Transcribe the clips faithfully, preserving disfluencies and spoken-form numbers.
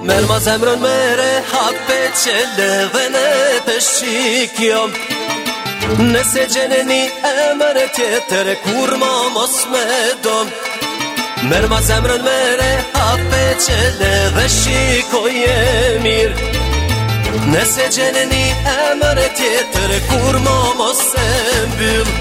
Merë ma zemrën mere hape qelevene të shikjom. Nëse gjeneni emër e tjetër kur ma mos me dom. Merë ma zemrën mere hape qeleve shikoje mirë. Nëse gjeneni emër e tjetër kur ma mos e mbyll.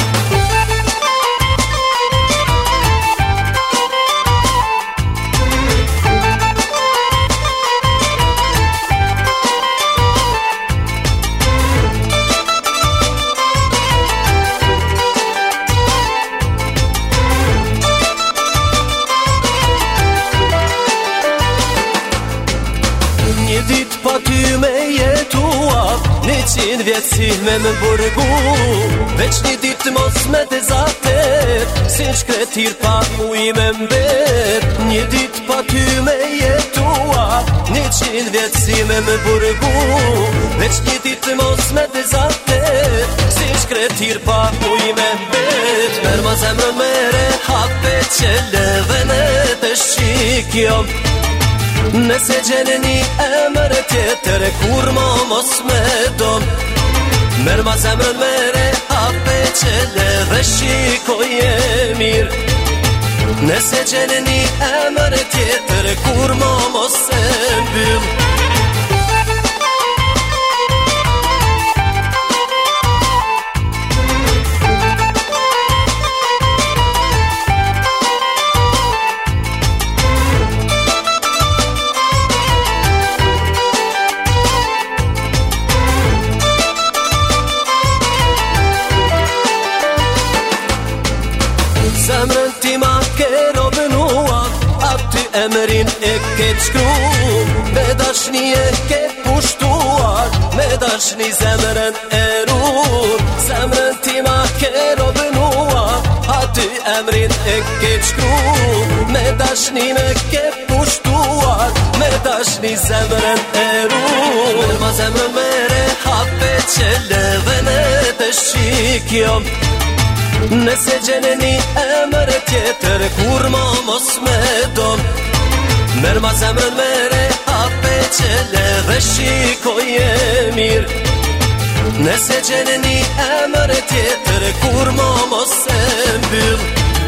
Një dit pa ty me jetua, një qinë vjetë si me më burgu. Veç një dit mos me të zatet, si në shkretir pa uj me mbet. Një dit pa ty me jetua, një qinë vjetë si me më burgu. Veç një dit mos me të zatet, si në shkretir pa uj me mbet. Merë ma zemrën mere hape qelevene të shikjom. Nëse gjeneni emër e tjetër kur ma mos me dom. Merë ma zemrën mere hape qeleve shikoje mirë. Nëse gjeneni emër e tjetër kur ma mos e mbyll. Zemrën ti ma ke robënua, aty emrin e ke shkru. Me dashni e ke pushtuar, me dashni zemrën e rur. Zemrën ti ma ke robënua, aty emrin e ke shkru. Me dashni me ke pushtuar, me dashni zemrën e rur. Merë ma zemrën mere hape qelevene të shikjom. Nëse gjeneni emër e tjetër kur ma mos me dom. Merë ma zemrën mere hape qeleve shikoje mirë. Nëse gjeneni emër e tjetër kur ma mos e mbyll.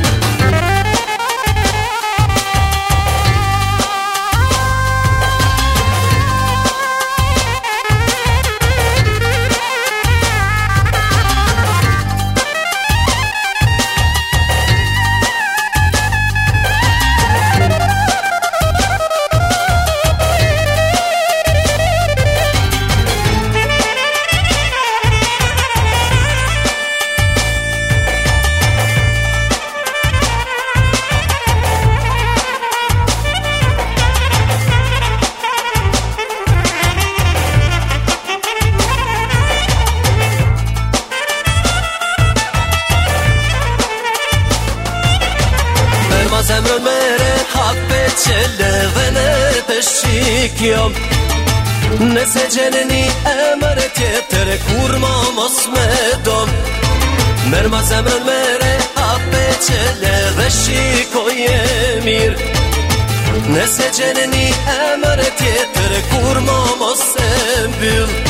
Zemrën mere hape qelevene të shikjom. Nëse gjeneni emër e tjetër kur ma mos me dom. Merë ma zemrën mere hape qeleve shikoje mirë. Nëse gjeneni emër e tjetër kur ma mos e mbyll.